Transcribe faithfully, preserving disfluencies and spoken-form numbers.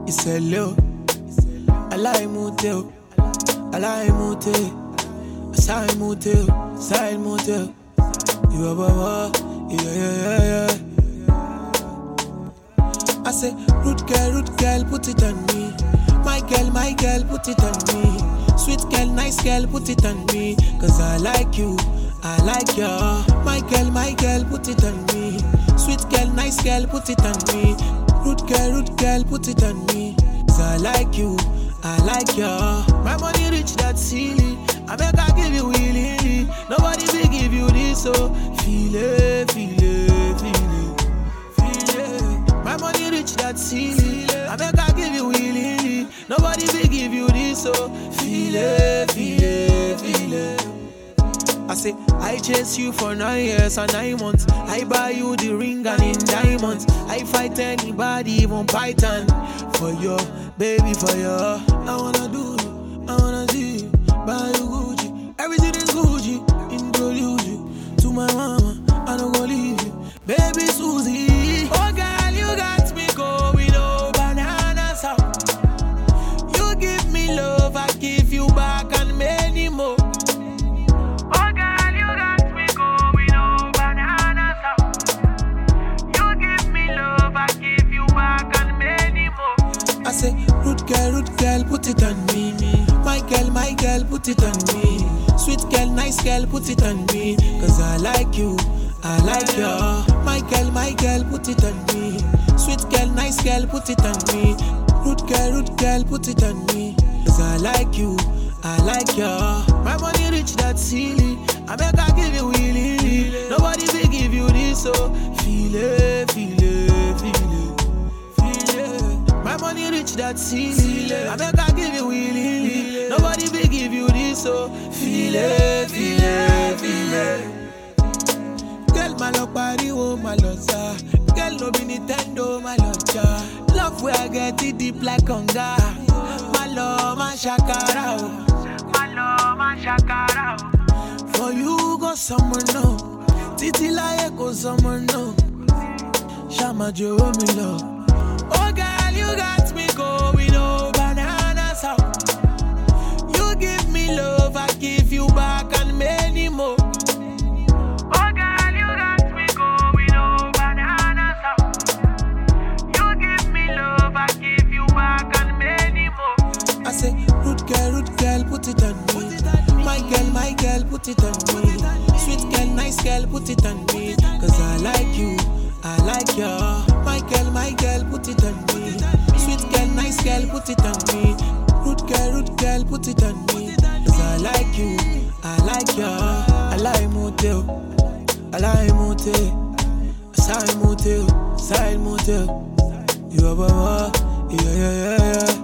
It's a low. I like motel. I like motel. I sign motel. Sign motel. You are baba. Yeah, yeah, yeah, yeah. I say, root girl, root girl, put it on me. My girl, my girl, put it on me. Sweet girl, nice girl, put it on me. Cause I like you, I like you. My girl, my girl, put it on me. Sweet girl, nice girl, put it on me. Root girl, root girl, put it on me. Cause I like you, I like you. My money rich, that silly. I make I give you willingly. Nobody will give you this, so feel it, feel it, feel it, feel it. My money rich, that silly. I make I give you willingly. Nobody will give you this, so feel it, feel it, feel it. I say, I chase you for nine years and nine months. I buy you the ring and in diamonds. I fight anybody, even Python. For you, baby, for you. I wanna do you, I wanna see you. Buy you Gucci, everything is Gucci. Introduce you to my mama, I don't go leave you. Baby Susie, oh girl, you got me going over bananas out. You give me love, I give you back and many more. Oh girl, you got me going over bananas out. You give me love, I give you back and many more. I say, root girl, root girl, put it on me. My girl, my girl, put it on me. Sweet girl, nice girl, put it on me. Cause I like you, I like you. My girl, my girl, put it on me. Sweet girl, nice girl, put it on me. Root girl, root girl, put it on me. Cause I like you, I like you. My money rich, that silly. I make I give you willingly. Nobody will give you this, so feel it, feel it, feel it, feel it. My money rich, that silly. I make I give you willingly. Nobody will give you this, so feel it, feel it, feel it. Girl, my love party, oh my love, sir. Girl, no be Nintendo, my love, ja. Love where I get it deep like conga. My love, my shakara, oh. My love, my shakara, oh. For you go somewhere, no. Titi like go somewhere, no. Shama Joe, me love. Oh girl, you got me going over bananas out. You give me love, I give you back and many more. Oh girl, you got me going over bananas out. You give me love, I give you back and many more. I say, root girl, root girl, put it on me. My girl, my girl, put it on me. Sweet girl, nice girl, put it on me. Cause I like you, I like you. My girl, my girl, put it on me. Sweet girl, nice girl, put it on me. Root girl, root girl, put it on me. Cause I like you, I like you. I like motel, I like motel. I sign motel, sign motel. You are baba, yeah, yeah, yeah, yeah.